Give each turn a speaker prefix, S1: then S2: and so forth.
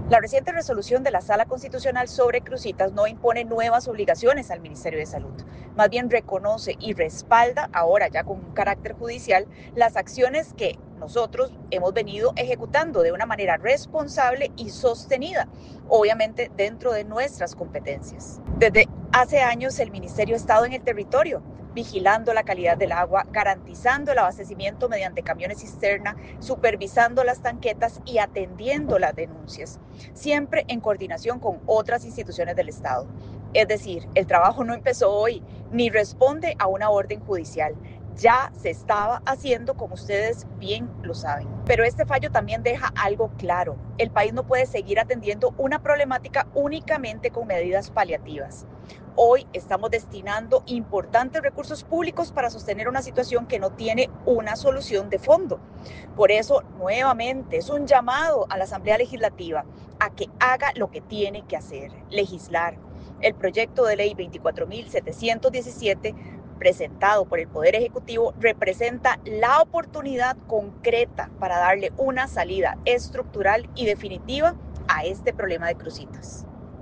S1: La reciente resolución de la Sala Constitucional sobre Cruzitas no impone nuevas obligaciones al Ministerio de Salud, más bien reconoce y respalda, ahora ya con un carácter judicial, las acciones que nosotros hemos venido ejecutando de una manera responsable y sostenida, obviamente dentro de nuestras competencias. Desde hace años el Ministerio ha estado en el territorio, vigilando la calidad del agua, garantizando el abastecimiento mediante camiones cisterna, supervisando las tanquetas y atendiendo las denuncias, siempre en coordinación con otras instituciones del Estado. Es decir, el trabajo no empezó hoy, ni responde a una orden judicial. Ya se estaba haciendo, como ustedes bien lo saben. Pero este fallo también deja algo claro. El país no puede seguir atendiendo una problemática únicamente con medidas paliativas. Hoy estamos destinando importantes recursos públicos para sostener una situación que no tiene una solución de fondo. Por eso, nuevamente, es un llamado a la Asamblea Legislativa a que haga lo que tiene que hacer, legislar. El proyecto de ley 24.717, presentado por el Poder Ejecutivo, representa la oportunidad concreta para darle una salida estructural y definitiva a este problema de Cruzitas.